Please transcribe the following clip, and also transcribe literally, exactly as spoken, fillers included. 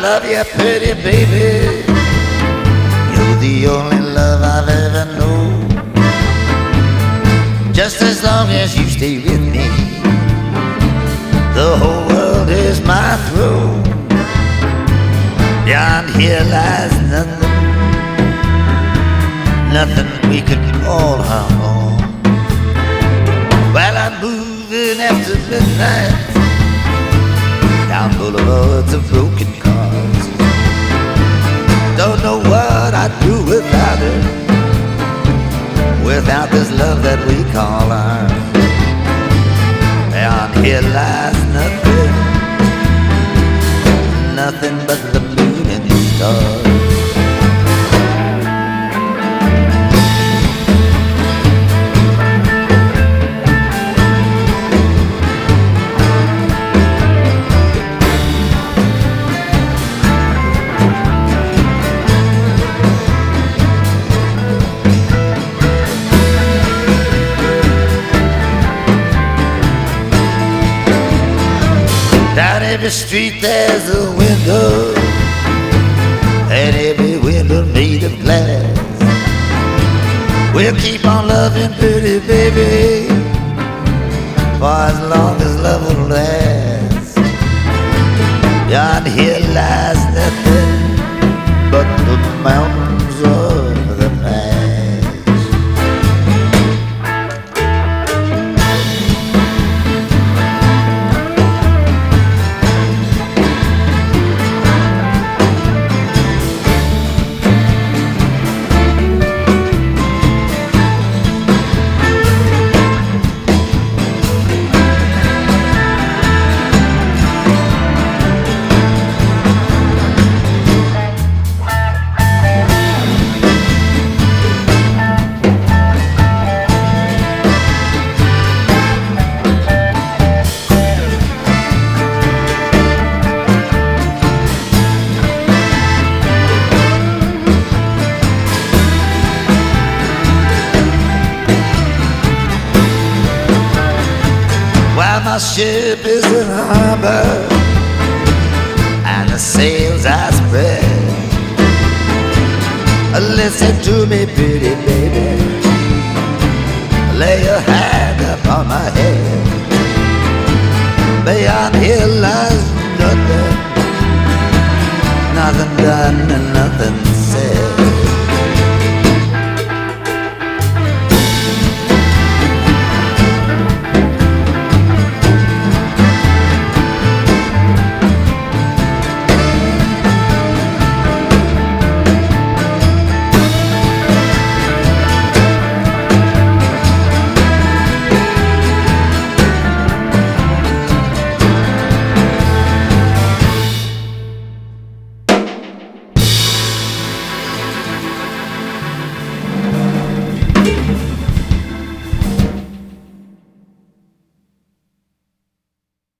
love you, pretty baby. You're the only love I've ever known. Just as long as you stay with me, the whole world is my throne. Beyond here lies nothing, nothing we could call our own. While I'm moving after midnight down boulevards of broken cars, don't know what I'd do without her, without this love that we call ours. Beyond here lies nothing, nothing but the moon and the stars. Down every street there's a window, and every window made of glass. We'll keep on loving, pretty baby, for as long as love will last. Beyond here lies nothing but the mountains of the past. My ship is in harbor and the sails are spread. Listen to me, pretty baby, lay your hand upon my head. Beyond here lies nothing, nothing done and nothing